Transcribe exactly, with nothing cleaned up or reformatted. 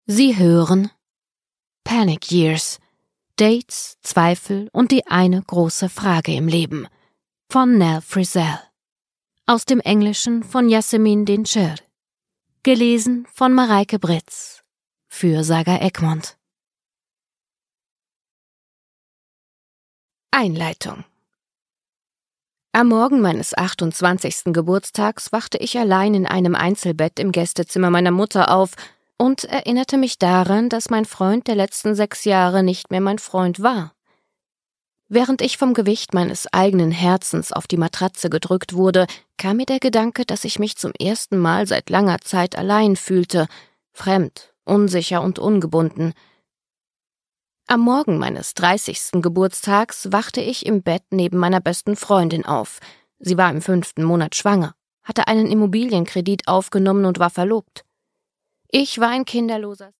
Sie hören Panic Years, Dates, Zweifel und die eine große Frage im Leben von Nell Frizzell. Aus dem Englischen von Yasemin Dinçer. Gelesen von Mareike Britz. Für Saga Egmont. Einleitung. Am Morgen meines achtundzwanzigsten Geburtstags wachte ich allein in einem Einzelbett im Gästezimmer meiner Mutter auf und erinnerte mich daran, dass mein Freund der letzten sechs Jahre nicht mehr mein Freund war. Während ich vom Gewicht meines eigenen Herzens auf die Matratze gedrückt wurde, kam mir der Gedanke, dass ich mich zum ersten Mal seit langer Zeit allein fühlte, fremd, unsicher und ungebunden. Am Morgen meines dreißigsten Geburtstags wachte ich im Bett neben meiner besten Freundin auf. Sie war im fünften Monat schwanger, hatte einen Immobilienkredit aufgenommen und war verlobt. Ich war ein kinderloser